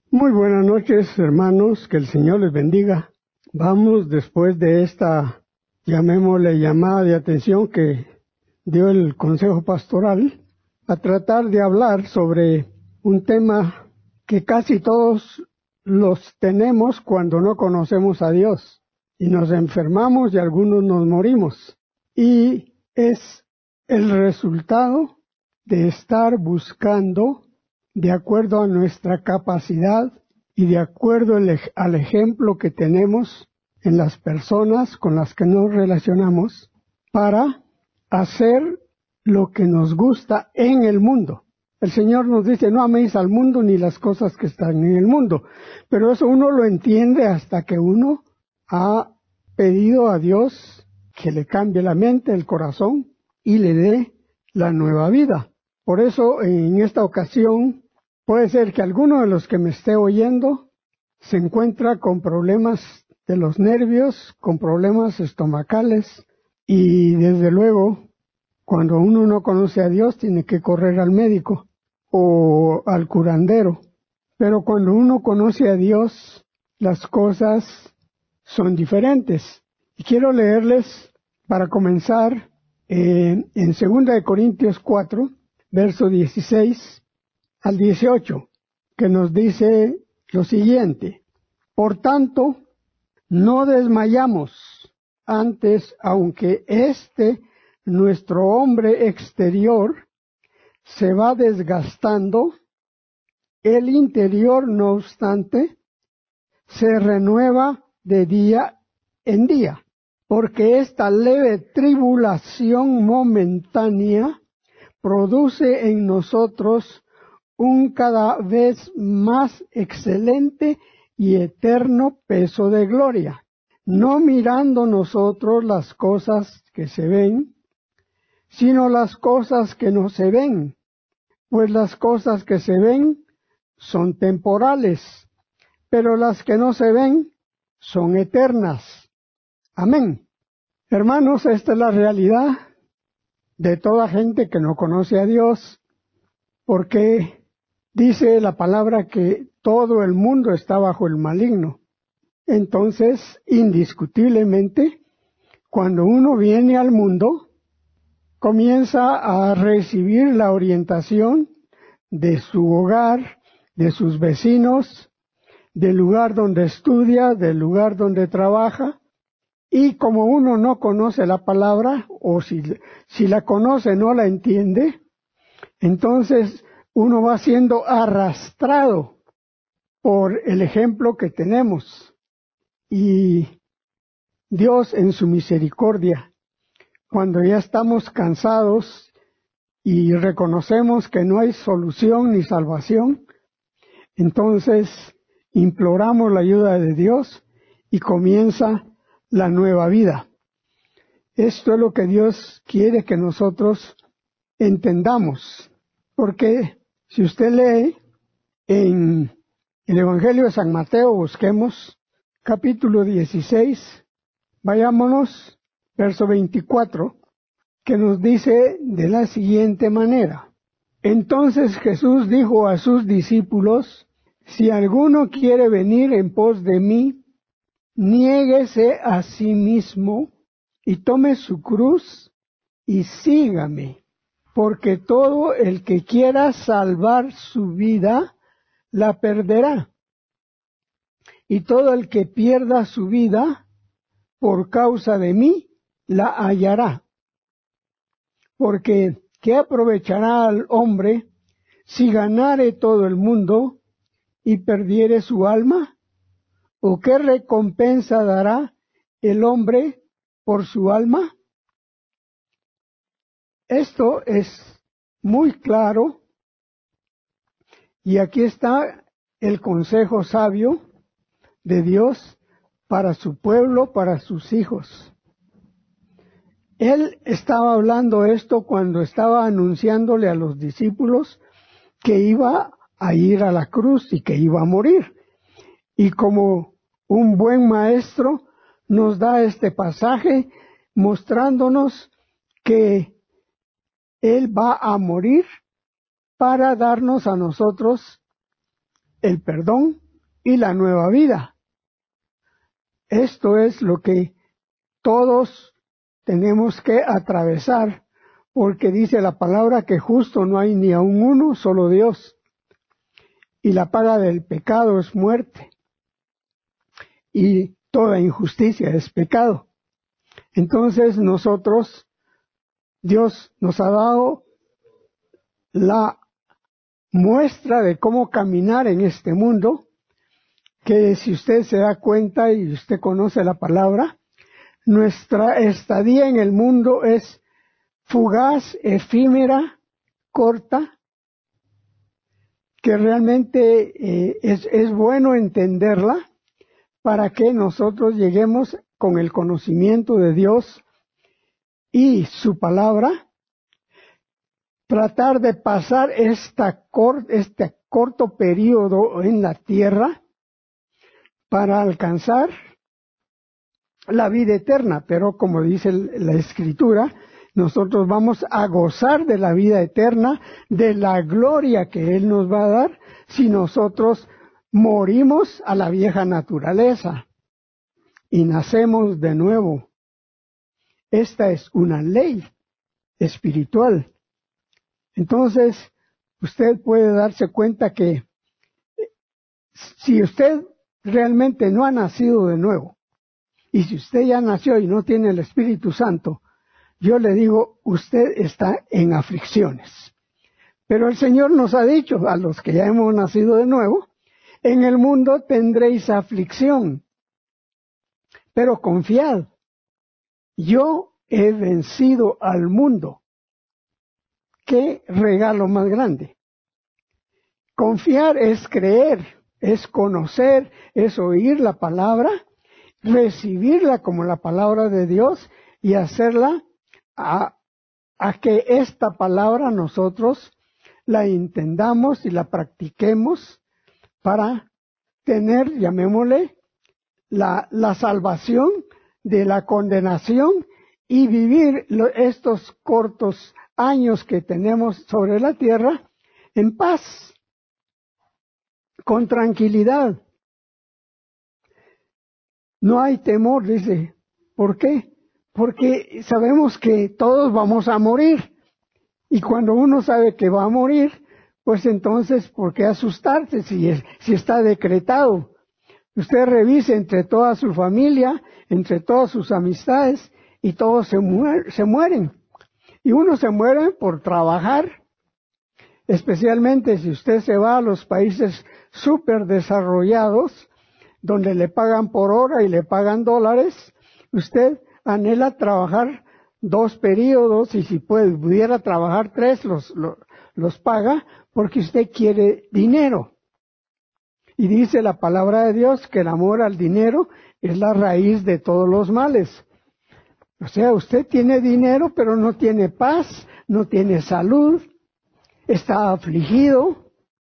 Muy buenas noches, hermanos, que el Señor les bendiga. Vamos, después de esta, llamémosle llamada de atención que dio el Consejo Pastoral, a tratar de hablar sobre un tema que casi todos los tenemos cuando no conocemos a Dios, y nos enfermamos y algunos nos morimos, y es el resultado de estar buscando de acuerdo a nuestra capacidad y de acuerdo al ejemplo que tenemos en las personas con las que nos relacionamos para hacer lo que nos gusta en el mundo. El Señor nos dice, no améis al mundo ni las cosas que están en el mundo. Pero eso uno lo entiende hasta que uno ha pedido a Dios que le cambie la mente, el corazón y le dé la nueva vida. Por eso, en esta ocasión, puede ser que alguno de los que me esté oyendo se encuentra con problemas de los nervios, con problemas estomacales, y desde luego, cuando uno no conoce a Dios, tiene que correr al médico o al curandero. Pero cuando uno conoce a Dios, las cosas son diferentes. Y quiero leerles, para comenzar, en 2 Corintios 4, verso 16 al 18, que nos dice lo siguiente: por tanto, no desmayamos, antes, aunque nuestro hombre exterior, se va desgastando, el interior, no obstante, se renueva de día en día, porque esta leve tribulación momentánea produce en nosotros un cada vez más excelente y eterno peso de gloria, no mirando nosotros las cosas que se ven, sino las cosas que no se ven, pues las cosas que se ven son temporales, pero las que no se ven son eternas. Amén. Hermanos, esta es la realidad de toda gente que no conoce a Dios, porque dice la palabra que todo el mundo está bajo el maligno. Entonces, indiscutiblemente, cuando uno viene al mundo, comienza a recibir la orientación de su hogar, de sus vecinos, del lugar donde estudia, del lugar donde trabaja, y como uno no conoce la palabra, o si la conoce no la entiende, entonces uno va siendo arrastrado por el ejemplo que tenemos. Y Dios, en su misericordia, cuando ya estamos cansados y reconocemos que no hay solución ni salvación, entonces imploramos la ayuda de Dios y comienza la nueva vida. Esto es lo que Dios quiere que nosotros entendamos, porque si usted lee en el Evangelio de San Mateo, busquemos capítulo 16, vayámonos, verso 24, que nos dice de la siguiente manera: entonces Jesús dijo a sus discípulos, si alguno quiere venir en pos de mí, niéguese a sí mismo y tome su cruz y sígame, porque todo el que quiera salvar su vida, la perderá, y todo el que pierda su vida por causa de mí, la hallará. Porque ¿qué aprovechará al hombre si ganare todo el mundo y perdiere su alma? ¿O qué recompensa dará el hombre por su alma? Esto es muy claro, y aquí está el consejo sabio de Dios para su pueblo, para sus hijos. Él estaba hablando esto cuando estaba anunciándole a los discípulos que iba a ir a la cruz y que iba a morir. Y como un buen maestro nos da este pasaje mostrándonos que Él va a morir para darnos a nosotros el perdón y la nueva vida. Esto es lo que todos tenemos que atravesar, porque dice la palabra que justo no hay ni aun uno, solo Dios. Y la paga del pecado es muerte. Y toda injusticia es pecado. Entonces Dios nos ha dado la muestra de cómo caminar en este mundo, que si usted se da cuenta y usted conoce la palabra, nuestra estadía en el mundo es fugaz, efímera, corta, que realmente es bueno entenderla para que nosotros lleguemos con el conocimiento de Dios y su palabra, tratar de pasar este corto periodo en la tierra para alcanzar la vida eterna. Pero como dice la Escritura, nosotros vamos a gozar de la vida eterna, de la gloria que Él nos va a dar, si nosotros morimos a la vieja naturaleza y nacemos de nuevo. Esta es una ley espiritual. Entonces, usted puede darse cuenta que si usted realmente no ha nacido de nuevo, y si usted ya nació y no tiene el Espíritu Santo, yo le digo, usted está en aflicciones. Pero el Señor nos ha dicho, a los que ya hemos nacido de nuevo, en el mundo tendréis aflicción, pero confiad, yo he vencido al mundo. ¿Qué regalo más grande? Confiar es creer, es conocer, es oír la palabra, recibirla como la palabra de Dios y hacerla a que esta palabra nosotros la entendamos y la practiquemos para tener, llamémosle, la salvación de la condenación y vivir estos cortos años que tenemos sobre la tierra en paz, con tranquilidad. No hay temor, dice. ¿Por qué? Porque sabemos que todos vamos a morir. Y cuando uno sabe que va a morir, pues entonces, ¿por qué asustarse si está decretado? Usted revise entre toda su familia, entre todas sus amistades, y todos se mueren. Y uno se muere por trabajar, especialmente si usted se va a los países súper desarrollados, donde le pagan por hora y le pagan dólares. Usted anhela trabajar 2 periodos y si pudiera trabajar 3, los paga porque usted quiere dinero. Y dice la palabra de Dios que el amor al dinero es la raíz de todos los males. O sea, usted tiene dinero pero no tiene paz, no tiene salud, está afligido.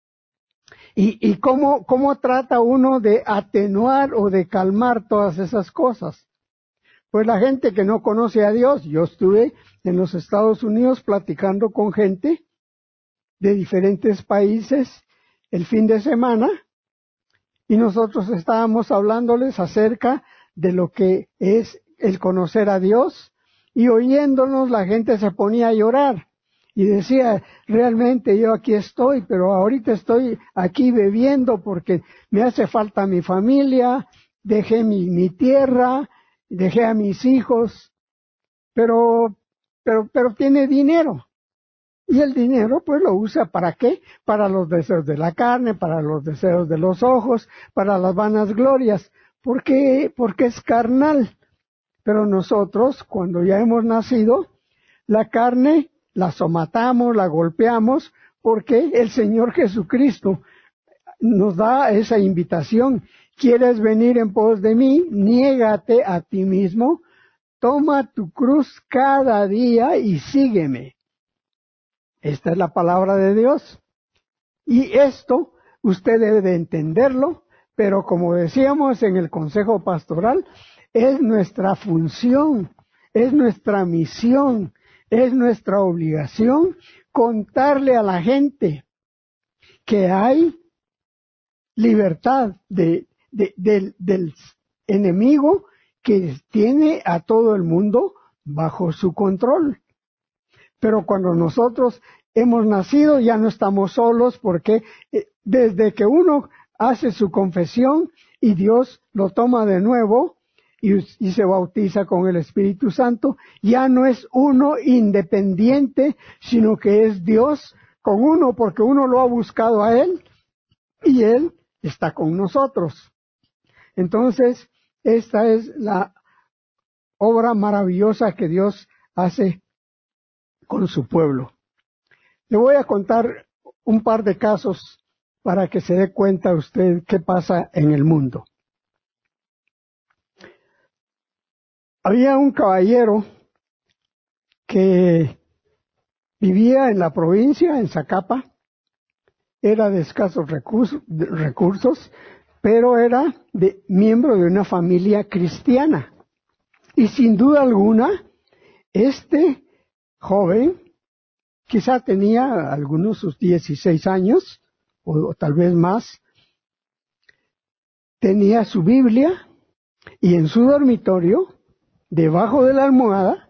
¿Y cómo trata uno de atenuar o de calmar todas esas cosas? Pues la gente que no conoce a Dios, yo estuve en los Estados Unidos platicando con gente de diferentes países el fin de semana y nosotros estábamos hablándoles acerca de lo que es el conocer a Dios y oyéndonos la gente se ponía a llorar. Y decía, realmente yo aquí estoy, pero ahorita estoy aquí bebiendo porque me hace falta mi familia, dejé mi tierra, dejé a mis hijos, pero tiene dinero. Y el dinero pues lo usa ¿para qué? Para los deseos de la carne, para los deseos de los ojos, para las vanas glorias. ¿Por qué? Porque es carnal. Pero nosotros, cuando ya hemos nacido, la carne la somatamos, la golpeamos, porque el Señor Jesucristo nos da esa invitación. ¿Quieres venir en pos de mí? Niégate a ti mismo, toma tu cruz cada día y sígueme. Esta es la palabra de Dios. Y esto usted debe de entenderlo, pero como decíamos en el consejo pastoral, es nuestra función, es nuestra misión, es nuestra obligación contarle a la gente que hay libertad del enemigo que tiene a todo el mundo bajo su control. Pero cuando nosotros hemos nacido ya no estamos solos, porque desde que uno hace su confesión y Dios lo toma de nuevo y se bautiza con el Espíritu Santo, ya no es uno independiente, sino que es Dios con uno, porque uno lo ha buscado a Él y Él está con nosotros. Entonces, esta es la obra maravillosa que Dios hace con su pueblo. Le voy a contar un par de casos para que se dé cuenta usted qué pasa en el mundo. Había un caballero que vivía en la provincia, en Zacapa, era de escasos recursos, pero era miembro de una familia cristiana. Y sin duda alguna, este joven, quizá tenía algunos sus 16 años, o tal vez más, tenía su Biblia y en su dormitorio, debajo de la almohada,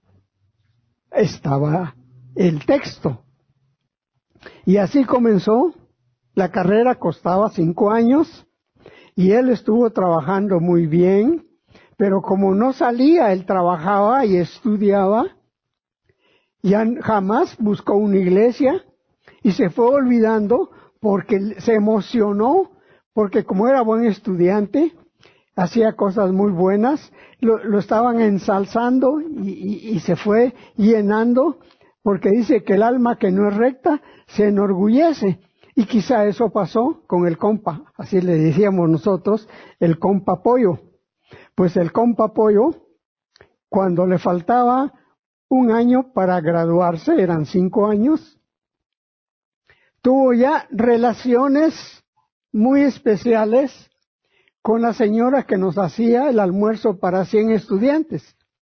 estaba el texto. Y así comenzó. La carrera costaba 5 años y él estuvo trabajando muy bien, pero como no salía, él trabajaba y estudiaba. Ya jamás buscó una iglesia y se fue olvidando porque se emocionó, porque como era buen estudiante, hacía cosas muy buenas, lo estaban ensalzando y se fue llenando, porque dice que el alma que no es recta se enorgullece. Y quizá eso pasó con el compa, así le decíamos nosotros, el compa Pollo. Pues el compa Pollo, cuando le faltaba un año para graduarse, eran 5 años, tuvo ya relaciones muy especiales con la señora que nos hacía el almuerzo para 100 estudiantes.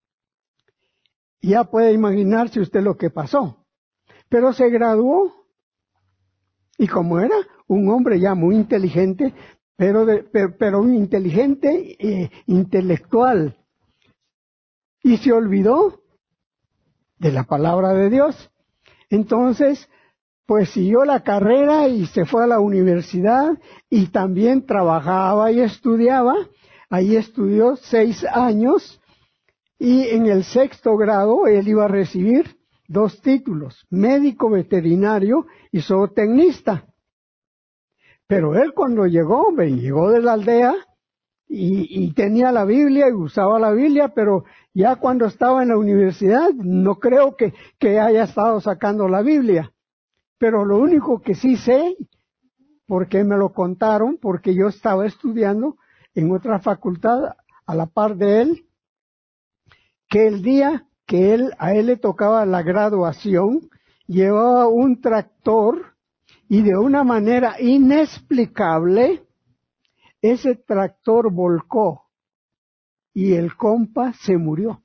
Ya puede imaginarse usted lo que pasó. Pero se graduó, y como era un hombre ya muy inteligente, pero un inteligente intelectual, y se olvidó de la palabra de Dios. Entonces, pues siguió la carrera y se fue a la universidad y también trabajaba y estudiaba. Ahí estudió 6 años y en el 6º grado él iba a recibir 2 títulos, médico veterinario y zootecnista. Pero él cuando llegó de la aldea y tenía la Biblia y usaba la Biblia, pero ya cuando estaba en la universidad no creo que haya estado sacando la Biblia. Pero lo único que sí sé, porque me lo contaron, porque yo estaba estudiando en otra facultad a la par de él, que el día que a él le tocaba la graduación, llevaba un tractor y de una manera inexplicable, ese tractor volcó y el compa se murió.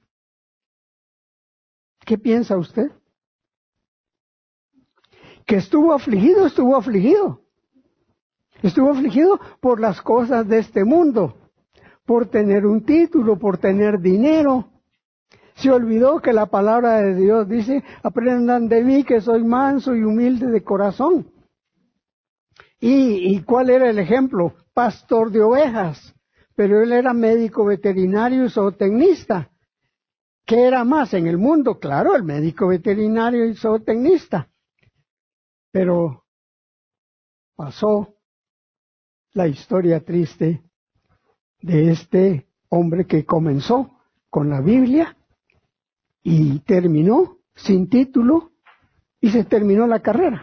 ¿Qué piensa usted? Que estuvo afligido. Estuvo afligido por las cosas de este mundo, por tener un título, por tener dinero. Se olvidó que la palabra de Dios dice, aprendan de mí que soy manso y humilde de corazón. ¿Y cuál era el ejemplo? Pastor de ovejas, pero él era médico veterinario y zootecnista. ¿Qué era más en el mundo? Claro, el médico veterinario y zootecnista. Pero pasó la historia triste de este hombre que comenzó con la Biblia y terminó sin título y se terminó la carrera.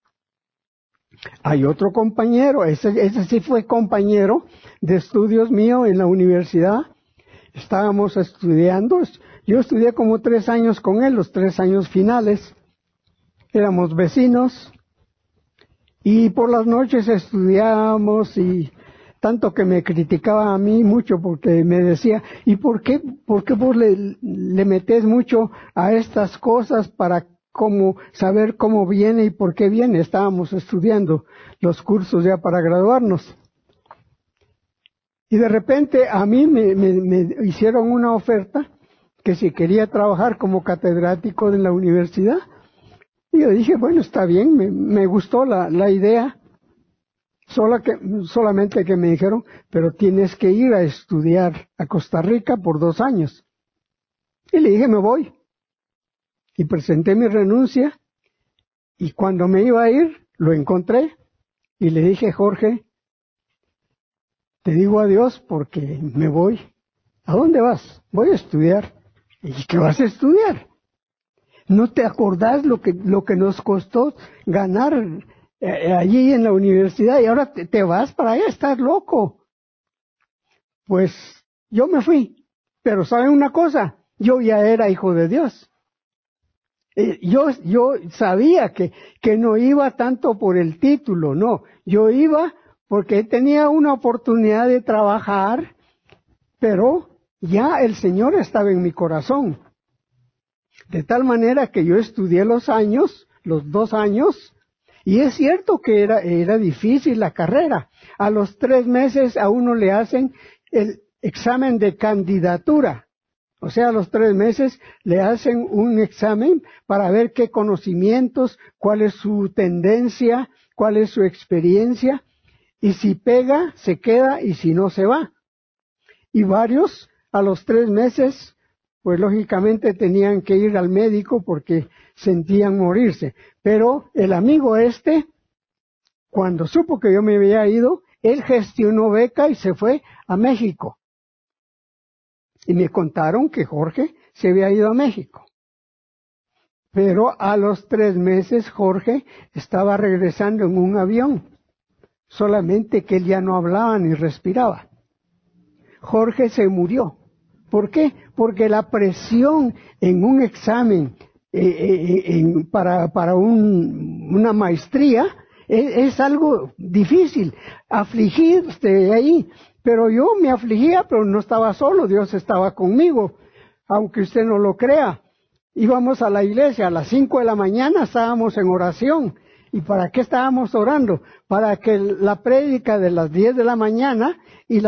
Hay otro compañero, ese sí fue compañero de estudios mío en la universidad. Estábamos estudiando, yo estudié como 3 años con él, los 3 años finales. Éramos vecinos y por las noches estudiábamos y tanto que me criticaba a mí mucho porque me decía, ¿y por qué vos le metés mucho a estas cosas para saber cómo viene y por qué viene. Estábamos estudiando los cursos ya para graduarnos. Y de repente a mí me hicieron una oferta que si quería trabajar como catedrático en la universidad. Y yo dije, bueno, está bien, me gustó la idea. Solamente que me dijeron, pero tienes que ir a estudiar a Costa Rica por 2 años. Y le dije, me voy. Y presenté mi renuncia. Y cuando me iba a ir, lo encontré. Y le dije, Jorge, te digo adiós porque me voy. ¿A dónde vas? Voy a estudiar. ¿Y qué vas a estudiar? ¿No te acordás lo que nos costó ganar allí en la universidad y ahora te vas para allá? Estás loco. Pues yo me fui, pero ¿saben una cosa? Yo ya era hijo de Dios. Yo sabía que no iba tanto por el título, no. Yo iba porque tenía una oportunidad de trabajar, pero ya el Señor estaba en mi corazón. De tal manera que yo estudié los 2 años, y es cierto que era difícil la carrera. A los 3 meses a uno le hacen el examen de candidatura. O sea, a los 3 meses le hacen un examen para ver qué conocimientos, cuál es su tendencia, cuál es su experiencia, y si pega, se queda, y si no, se va. Y varios, a los 3 meses, pues lógicamente tenían que ir al médico porque sentían morirse. Pero el amigo cuando supo que yo me había ido, él gestionó beca y se fue a México. Y me contaron que Jorge se había ido a México. Pero a los 3 meses Jorge estaba regresando en un avión. Solamente que él ya no hablaba ni respiraba. Jorge se murió. ¿Por qué? Porque la presión en un examen para una maestría es algo difícil. Afligirse ahí. Pero yo me afligía, pero no estaba solo. Dios estaba conmigo. Aunque usted no lo crea. Íbamos a la iglesia a las 5 de la mañana, estábamos en oración. ¿Y para qué estábamos orando? Para que la prédica de las 10 de la mañana y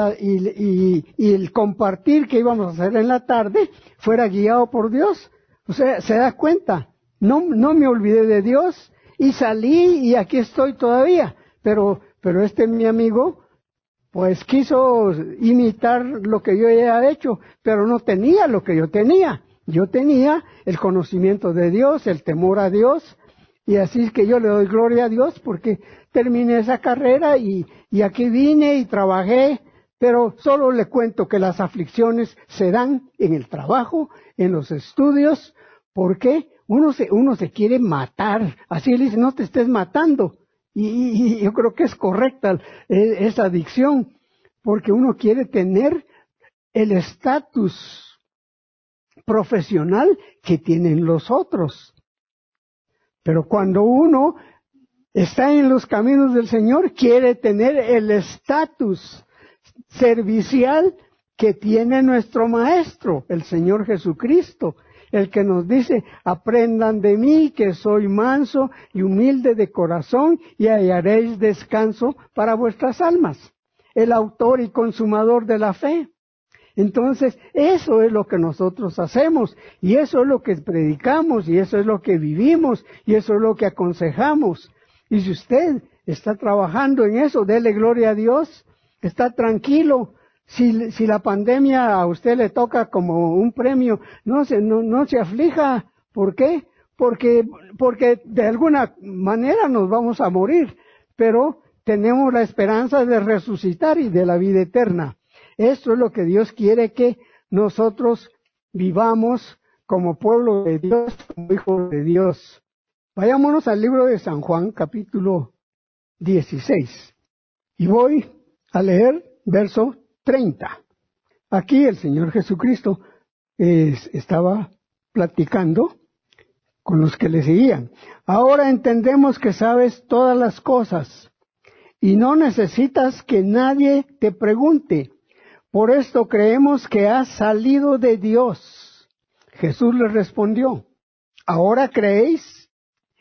el compartir que íbamos a hacer en la tarde fuera guiado por Dios. O sea, se da cuenta, no me olvidé de Dios y salí y aquí estoy todavía. Pero mi amigo, pues quiso imitar lo que yo había hecho, pero no tenía lo que yo tenía. Yo tenía el conocimiento de Dios, el temor a Dios, y así es que yo le doy gloria a Dios porque terminé esa carrera y aquí vine y trabajé, pero solo le cuento que las aflicciones se dan en el trabajo, en los estudios, porque uno se quiere matar, así le dice, no te estés matando, y yo creo que es correcta esa adicción, porque uno quiere tener el estatus profesional que tienen los otros. Pero cuando uno está en los caminos del Señor, quiere tener el estatus servicial que tiene nuestro Maestro, el Señor Jesucristo, el que nos dice, aprendan de mí que soy manso y humilde de corazón y hallaréis descanso para vuestras almas. El autor y consumador de la fe. Entonces, eso es lo que nosotros hacemos, y eso es lo que predicamos, y eso es lo que vivimos, y eso es lo que aconsejamos. Y si usted está trabajando en eso, dele gloria a Dios, está tranquilo. Si la pandemia a usted le toca como un premio, no se aflija. ¿Por qué? Porque de alguna manera nos vamos a morir, pero tenemos la esperanza de resucitar y de la vida eterna. Esto es lo que Dios quiere que nosotros vivamos como pueblo de Dios, como hijos de Dios. Vayámonos al libro de San Juan, capítulo 16. Y voy a leer verso 30. Aquí el Señor Jesucristo estaba platicando con los que le seguían. Ahora entendemos que sabes todas las cosas y no necesitas que nadie te pregunte. Por esto creemos que has salido de Dios. Jesús les respondió, ¿ahora creéis?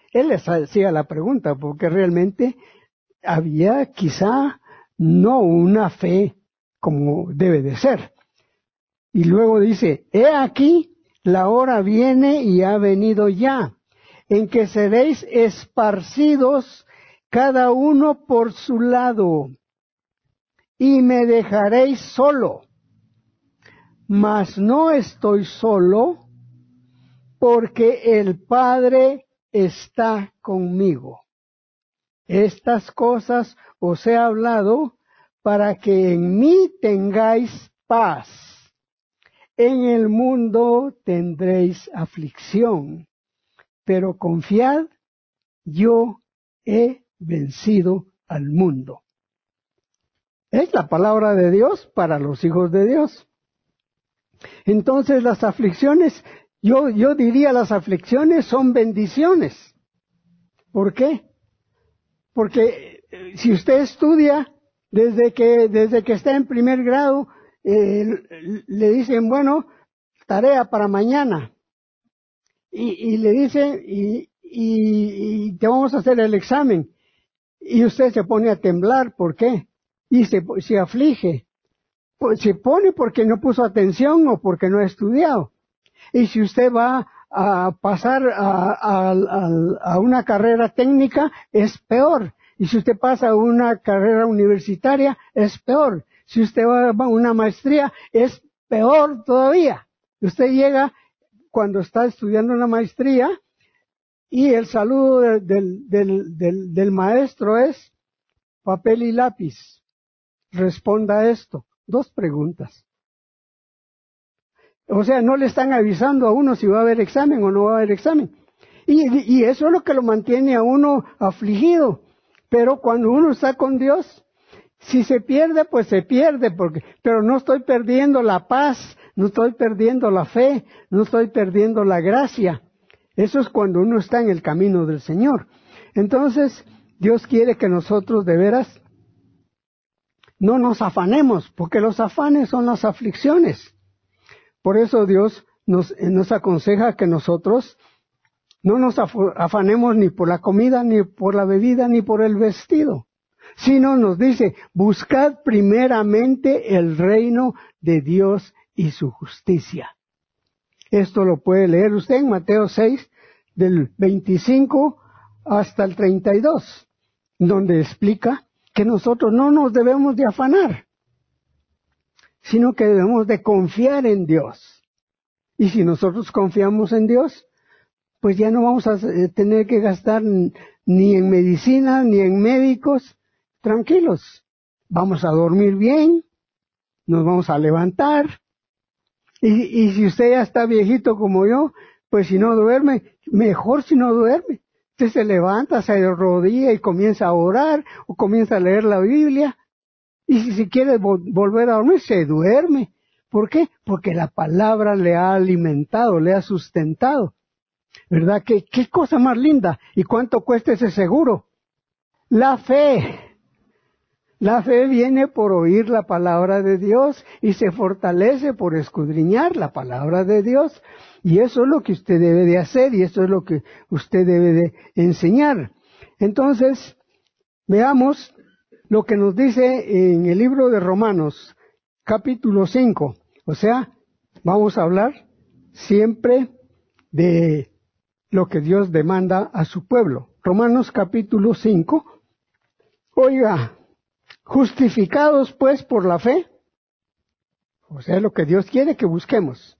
Él les hacía la pregunta porque realmente había quizá no una fe como debe de ser. Y luego dice, he aquí, la hora viene y ha venido ya, en que seréis esparcidos cada uno por su lado, y me dejaréis solo. Mas no estoy solo, porque el Padre está conmigo. Estas cosas os he hablado para que en mí tengáis paz. En el mundo tendréis aflicción, pero confiad, yo he vencido al mundo. Es la palabra de Dios para los hijos de Dios. Entonces las aflicciones, yo diría las aflicciones son bendiciones. ¿Por qué? Porque si usted estudia desde que está en primer grado, le dicen, bueno, tarea para mañana. Y le dicen, y te vamos a hacer el examen. Y usted se pone a temblar, ¿por qué? Y se aflige. Pues se pone porque no puso atención o porque no ha estudiado. Y si usted va a pasar a una carrera técnica, es peor. Y si usted pasa a una carrera universitaria, es peor. Si usted va a una maestría, es peor todavía. Usted llega cuando está estudiando una maestría y el saludo del maestro es papel y lápiz. Responda a esto. 2 preguntas. O sea, no le están avisando a uno si va a haber examen o no va a haber examen. Y eso es lo que lo mantiene a uno afligido. Pero cuando uno está con Dios, si se pierde, pues se pierde, pero no estoy perdiendo la paz, no estoy perdiendo la fe, no estoy perdiendo la gracia. Eso es cuando uno está en el camino del Señor. Entonces, Dios quiere que nosotros de veras no nos afanemos, porque los afanes son las aflicciones. Por eso Dios nos aconseja que nosotros no nos afanemos ni por la comida, ni por la bebida, ni por el vestido, sino nos dice, buscad primeramente el reino de Dios y su justicia. Esto lo puede leer usted en Mateo 6, del 25 hasta el 32, donde explica que nosotros no nos debemos de afanar, sino que debemos de confiar en Dios. Y si nosotros confiamos en Dios, pues ya no vamos a tener que gastar ni en medicina, ni en médicos. Tranquilos, vamos a dormir bien, nos vamos a levantar. Y si usted ya está viejito como yo, pues si no duerme, mejor si no duerme. Usted se levanta, se arrodilla y comienza a orar o comienza a leer la Biblia. Y si quiere volver a dormir, se duerme. ¿Por qué? Porque la palabra le ha alimentado, le ha sustentado. ¿Verdad? ¿Qué cosa más linda? ¿Y cuánto cuesta ese seguro? La fe. La fe viene por oír la palabra de Dios y se fortalece por escudriñar la palabra de Dios. Y eso es lo que usted debe de hacer y eso es lo que usted debe de enseñar. Entonces, veamos lo que nos dice en el libro de Romanos, capítulo 5. O sea, vamos a hablar siempre de lo que Dios demanda a su pueblo. Romanos capítulo 5. Oiga, justificados pues por la fe, o sea, lo que Dios quiere que busquemos.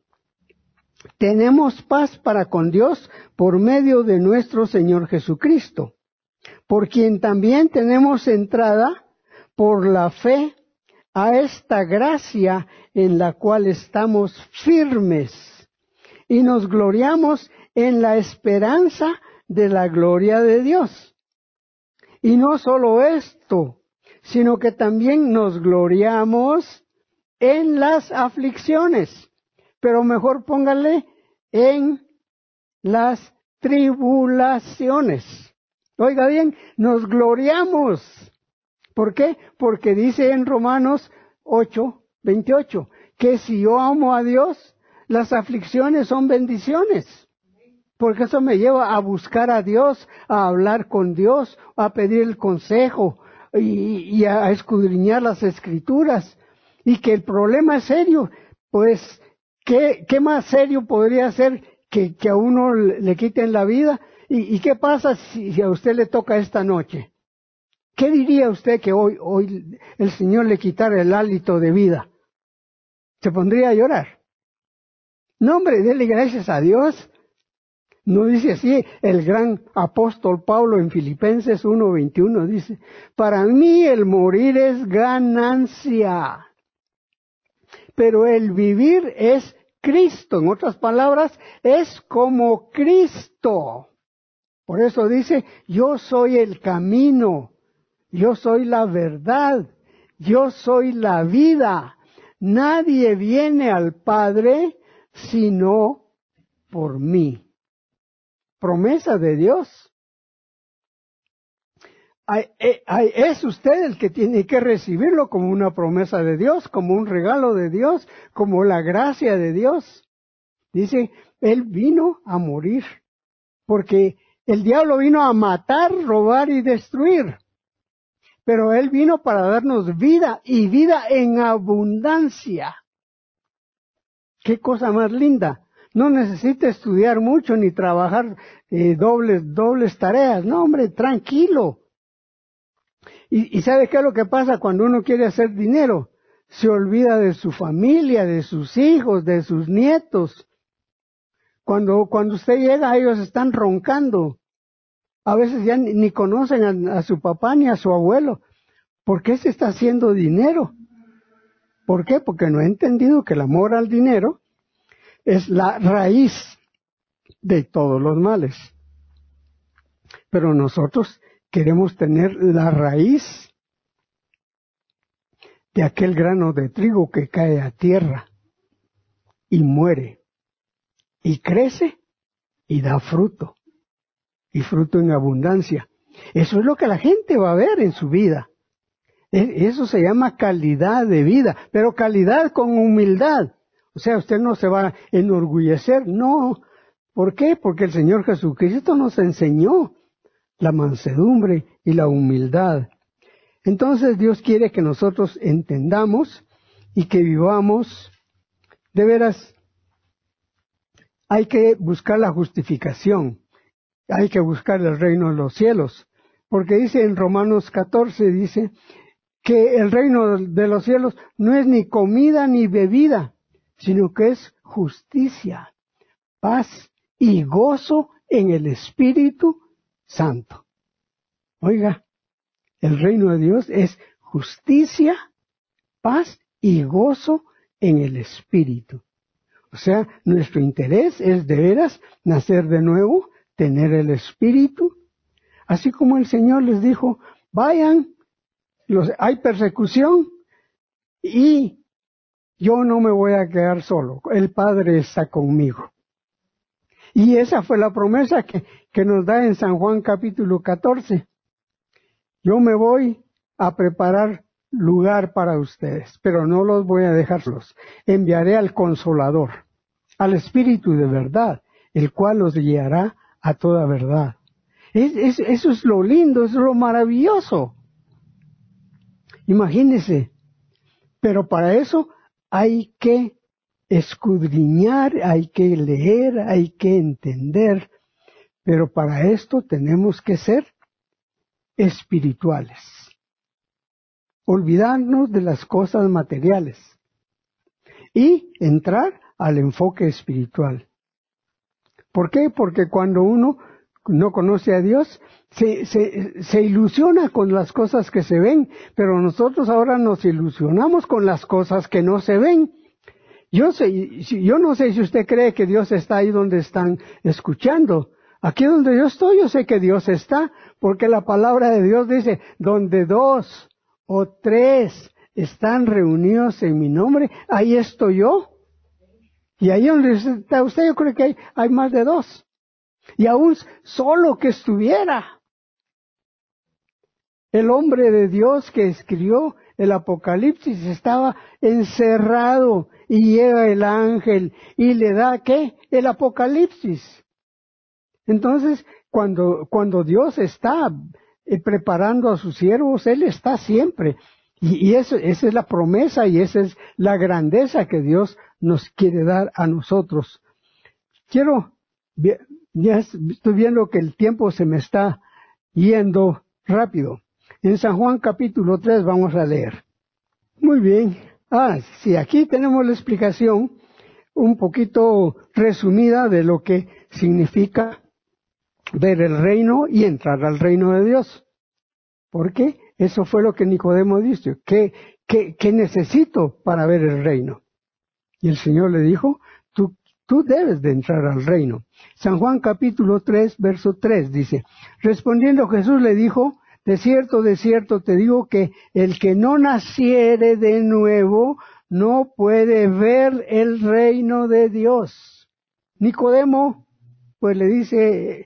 Tenemos paz para con Dios por medio de nuestro Señor Jesucristo, por quien también tenemos entrada por la fe a esta gracia en la cual estamos firmes y nos gloriamos en la esperanza de la gloria de Dios. Y no solo esto, sino que también nos gloriamos en las aflicciones, pero mejor póngale en las tribulaciones. Oiga bien, nos gloriamos. ¿Por qué? Porque dice en Romanos 8:28, que si yo amo a Dios, las aflicciones son bendiciones. porque eso me lleva a buscar a Dios, a hablar con Dios, a pedir el consejo y a escudriñar las Escrituras. Y que el problema es serio, pues, ¿qué más serio podría ser que a uno le quiten la vida? ¿Y qué pasa si a usted le toca esta noche? ¿Qué diría usted que hoy el Señor le quitara el hálito de vida? ¿Se pondría a llorar? No, hombre, dele gracias a Dios. No dice así el gran apóstol Pablo en Filipenses 1:21, dice, para mí el morir es ganancia, pero el vivir es Cristo. En otras palabras, es como Cristo. Por eso dice, yo soy el camino, yo soy la verdad, yo soy la vida. Nadie viene al Padre sino por mí. Promesa de Dios. Es usted el que tiene que recibirlo como una promesa de Dios, como un regalo de Dios, como la gracia de Dios. Dice, Él vino a morir, porque el diablo vino a matar, robar y destruir. Pero Él vino para darnos vida y vida en abundancia. ¡Qué cosa más linda! No necesita estudiar mucho ni trabajar dobles tareas. No, hombre, tranquilo. ¿Y sabe qué es lo que pasa cuando uno quiere hacer dinero? Se olvida de su familia, de sus hijos, de sus nietos. Cuando usted llega, ellos están roncando. A veces ya ni conocen a su papá ni a su abuelo. ¿Por qué se está haciendo dinero? ¿Por qué? Porque no he entendido que el amor al dinero es la raíz de todos los males. Pero nosotros queremos tener la raíz de aquel grano de trigo que cae a tierra y muere, y crece y da fruto, y fruto en abundancia. Eso es lo que la gente va a ver en su vida. Eso se llama calidad de vida, pero calidad con humildad. O sea, usted no se va a enorgullecer, no. ¿Por qué? Porque el Señor Jesucristo nos enseñó la mansedumbre y la humildad. Entonces Dios quiere que nosotros entendamos y que vivamos. De veras, hay que buscar la justificación, hay que buscar el reino de los cielos, porque dice en Romanos 14, dice que el reino de los cielos no es ni comida ni bebida, sino que es justicia, paz y gozo en el Espíritu Santo. Oiga, el reino de Dios es justicia, paz y gozo en el Espíritu. O sea, nuestro interés es de veras nacer de nuevo, tener el Espíritu. Así como el Señor les dijo, vayan, hay persecución y yo no me voy a quedar solo. El Padre está conmigo. Y esa fue la promesa que nos da en San Juan capítulo 14. Yo me voy a preparar lugar para ustedes, pero no los voy a dejarlos. Enviaré al Consolador, al Espíritu de verdad, el cual los guiará a toda verdad. Eso es lo lindo, eso es lo maravilloso. Imagínense, pero para eso hay que escudriñar, hay que leer, hay que entender, pero para esto tenemos que ser espirituales. Olvidarnos de las cosas materiales y entrar al enfoque espiritual. ¿Por qué? Porque cuando uno no conoce a Dios, se ilusiona con las cosas que se ven, pero nosotros ahora nos ilusionamos con las cosas que no se ven. Yo no sé si usted cree que Dios está ahí donde están escuchando. Aquí donde yo estoy, yo sé que Dios está, porque la palabra de Dios dice, donde 2 o 3 están reunidos en mi nombre, ahí estoy yo. Y ahí donde está usted, yo creo que hay más de 2. Y aún solo que estuviera. El hombre de Dios que escribió el Apocalipsis estaba encerrado y llega el ángel y le da, ¿qué? El Apocalipsis. Entonces, cuando Dios está preparando a sus siervos, Él está siempre. Y esa es la promesa y esa es la grandeza que Dios nos quiere dar a nosotros. Ya estoy viendo que el tiempo se me está yendo rápido. En San Juan capítulo 3 vamos a leer. Muy bien. Sí, aquí tenemos la explicación un poquito resumida de lo que significa ver el reino y entrar al reino de Dios. Porque eso fue lo que Nicodemo dijo. ¿Qué necesito para ver el reino? Y el Señor le dijo, tú debes de entrar al reino. San Juan capítulo 3, verso 3 dice, respondiendo Jesús le dijo, de cierto te digo que el que no naciere de nuevo no puede ver el reino de Dios. Nicodemo, pues le dice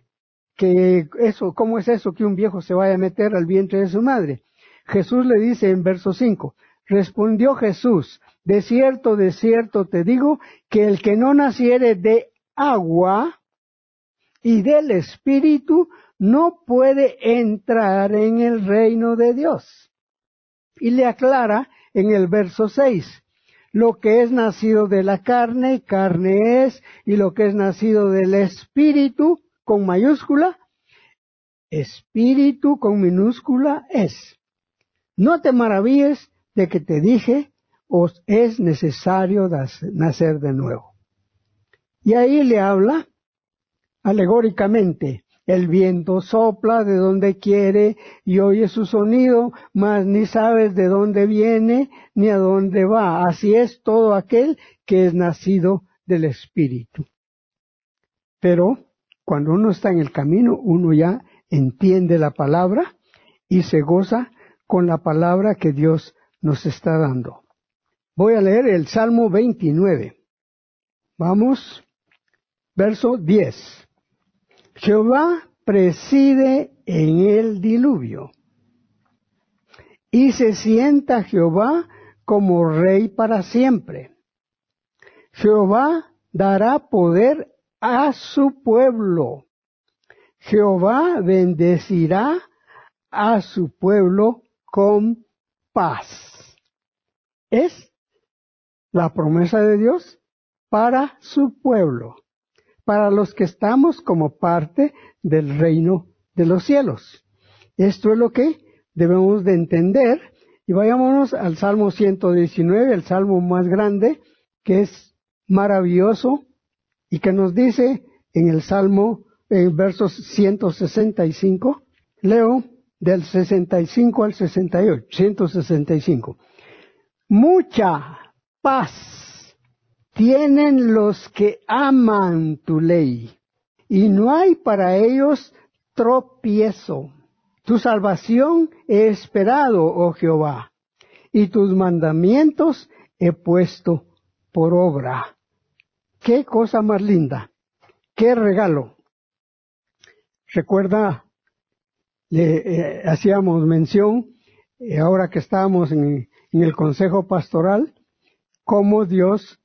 ¿cómo es eso que un viejo se vaya a meter al vientre de su madre? Jesús le dice en verso 5, respondió Jesús, de cierto te digo que el que no naciere de agua y del Espíritu no puede entrar en el reino de Dios. Y le aclara en el verso 6, lo que es nacido de la carne, carne es, y lo que es nacido del Espíritu, con mayúscula, Espíritu con minúscula es. No te maravilles de que te dije, os es necesario nacer de nuevo. Y ahí le habla alegóricamente, el viento sopla de donde quiere y oye su sonido, mas ni sabes de dónde viene ni a dónde va. Así es todo aquel que es nacido del Espíritu. Pero cuando uno está en el camino, uno ya entiende la palabra y se goza con la palabra que Dios nos está dando. Voy a leer el Salmo 29. Vamos, verso 10. Jehová preside en el diluvio, y se sienta Jehová como rey para siempre. Jehová dará poder a su pueblo. Jehová bendecirá a su pueblo con paz. Es la promesa de Dios para su pueblo, para los que estamos como parte del reino de los cielos. Esto es lo que debemos de entender. Y vayámonos al Salmo 119, el Salmo más grande, que es maravilloso, y que nos dice en el Salmo, en versos 165, leo del 65 al 68, 165. Mucha paz tienen los que aman tu ley, y no hay para ellos tropiezo. Tu salvación he esperado, oh Jehová, y tus mandamientos he puesto por obra. ¡Qué cosa más linda! ¡Qué regalo! Recuerda, hacíamos mención, ahora que estábamos en el Consejo Pastoral, cómo Dios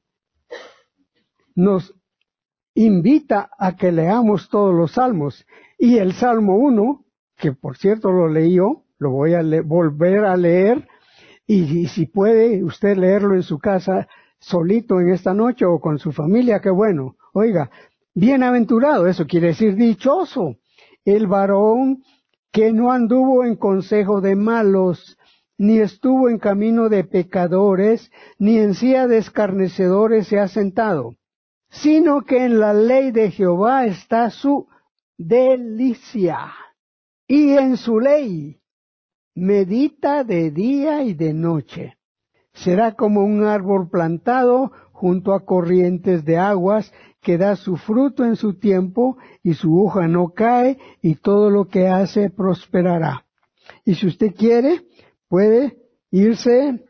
nos invita a que leamos todos los salmos. Y el Salmo 1, que por cierto lo leí yo, lo voy a volver a leer, y si puede usted leerlo en su casa solito en esta noche o con su familia, qué bueno. Oiga, bienaventurado, eso quiere decir dichoso, el varón que no anduvo en consejo de malos, ni estuvo en camino de pecadores, ni en silla de escarnecedores se ha sentado, sino que en la ley de Jehová está su delicia, y en su ley medita de día y de noche. Será como un árbol plantado junto a corrientes de aguas, que da su fruto en su tiempo, y su hoja no cae, y todo lo que hace prosperará. Y si usted quiere, puede irse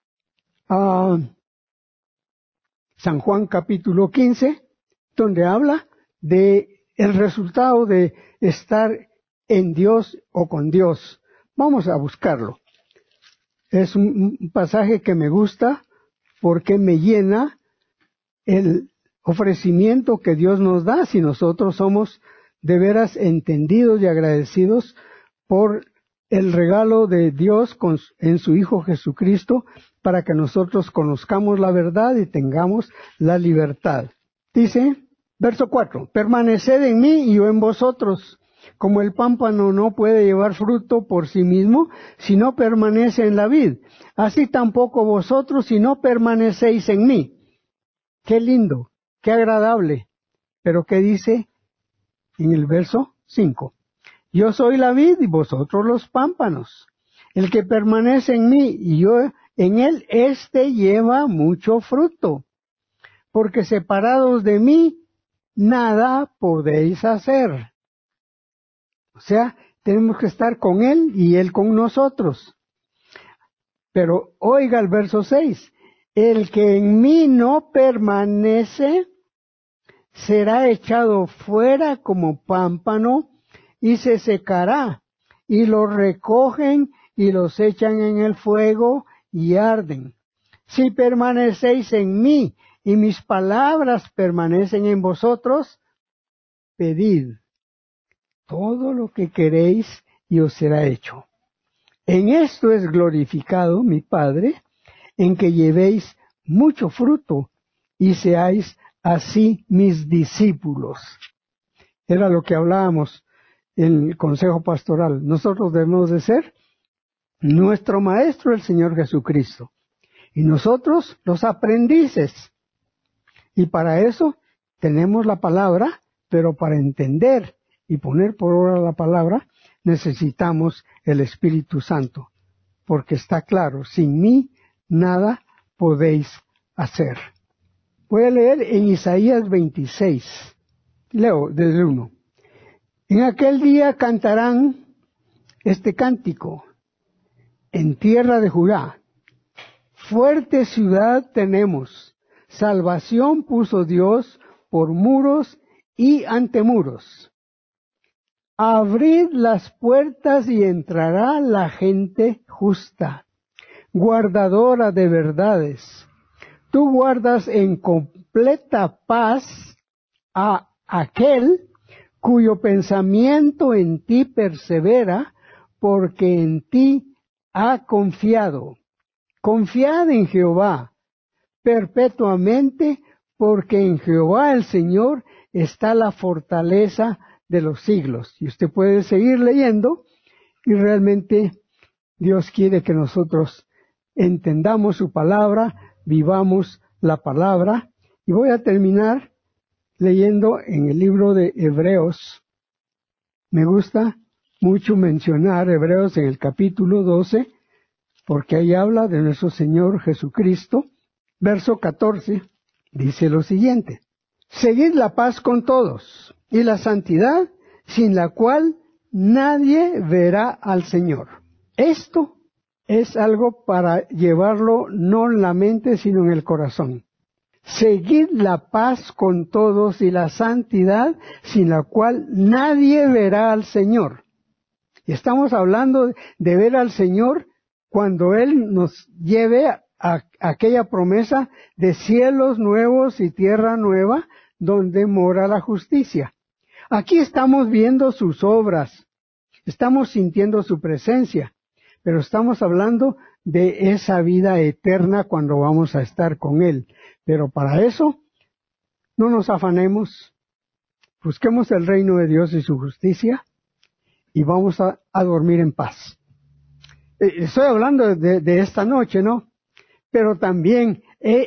a San Juan capítulo 15, donde habla de el resultado de estar en Dios o con Dios. Vamos a buscarlo. Es un pasaje que me gusta porque me llena el ofrecimiento que Dios nos da si nosotros somos de veras entendidos y agradecidos por el regalo de Dios en su Hijo Jesucristo, para que nosotros conozcamos la verdad y tengamos la libertad. Dice, verso 4, permaneced en mí y yo en vosotros. Como el pámpano no puede llevar fruto por sí mismo si no permanece en la vid, así tampoco vosotros si no permanecéis en mí. Qué lindo, qué agradable. Pero ¿qué dice en el verso 5? Yo soy la vid y vosotros los pámpanos. El que permanece en mí y yo en él, éste lleva mucho fruto. Porque separados de mí, nada podéis hacer. O sea, tenemos que estar con él y él con nosotros. Pero oiga el verso 6. El que en mí no permanece será echado fuera como pámpano y se secará, y los recogen y los echan en el fuego y arden. Si permanecéis en mí y mis palabras permanecen en vosotros, pedid todo lo que queréis y os será hecho. En esto es glorificado mi Padre, en que llevéis mucho fruto y seáis así mis discípulos. Era lo que hablábamos en el Consejo Pastoral. Nosotros debemos de ser nuestro Maestro, el Señor Jesucristo, y nosotros los aprendices. Y para eso tenemos la palabra, pero para entender y poner por obra la palabra, necesitamos el Espíritu Santo, porque está claro, sin mí nada podéis hacer. Voy a leer en Isaías 26, leo desde el 1. En aquel día cantarán este cántico en tierra de Judá. Fuerte ciudad tenemos, salvación puso Dios por muros y antemuros. Abrid las puertas y entrará la gente justa, guardadora de verdades. Tú guardas en completa paz a aquel cuyo pensamiento en ti persevera, porque en ti ha confiado. Confiad en Jehová perpetuamente, porque en Jehová el Señor está la fortaleza de los siglos. Y usted puede seguir leyendo, y realmente Dios quiere que nosotros entendamos su palabra, vivamos la palabra. Y voy a terminar leyendo en el libro de Hebreos. Me gusta mucho mencionar Hebreos en el capítulo 12, porque ahí habla de nuestro Señor Jesucristo. Verso 14 dice lo siguiente: seguid la paz con todos y la santidad, sin la cual nadie verá al Señor. Esto es algo para llevarlo no en la mente, sino en el corazón. Seguid la paz con todos y la santidad, sin la cual nadie verá al Señor. Y estamos hablando de ver al Señor cuando Él nos lleve a aquella promesa de cielos nuevos y tierra nueva, donde mora la justicia. Aquí estamos viendo sus obras, estamos sintiendo su presencia, pero estamos hablando de esa vida eterna cuando vamos a estar con Él. Pero para eso, no nos afanemos, busquemos el reino de Dios y su justicia, y vamos a dormir en paz. Estoy hablando de esta noche, ¿no? Pero también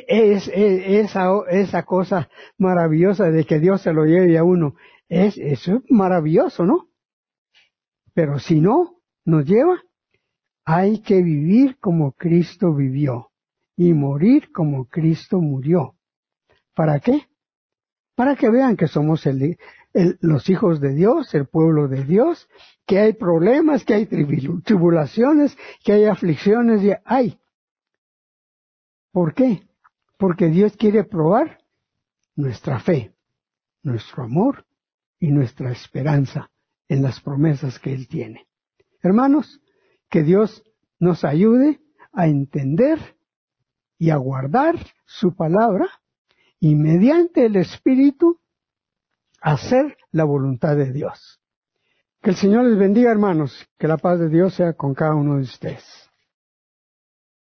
esa cosa maravillosa de que Dios se lo lleve a uno, eso es maravilloso, ¿no? Pero si no nos lleva, hay que vivir como Cristo vivió y morir como Cristo murió. ¿Para qué? Para que vean que somos los hijos de Dios, el pueblo de Dios, que hay problemas, que hay tribulaciones, que hay aflicciones, y hay. ¿Por qué? Porque Dios quiere probar nuestra fe, nuestro amor y nuestra esperanza en las promesas que Él tiene. Hermanos, que Dios nos ayude a entender y a guardar su palabra, y mediante el Espíritu hacer la voluntad de Dios. Que el Señor les bendiga, hermanos, que la paz de Dios sea con cada uno de ustedes.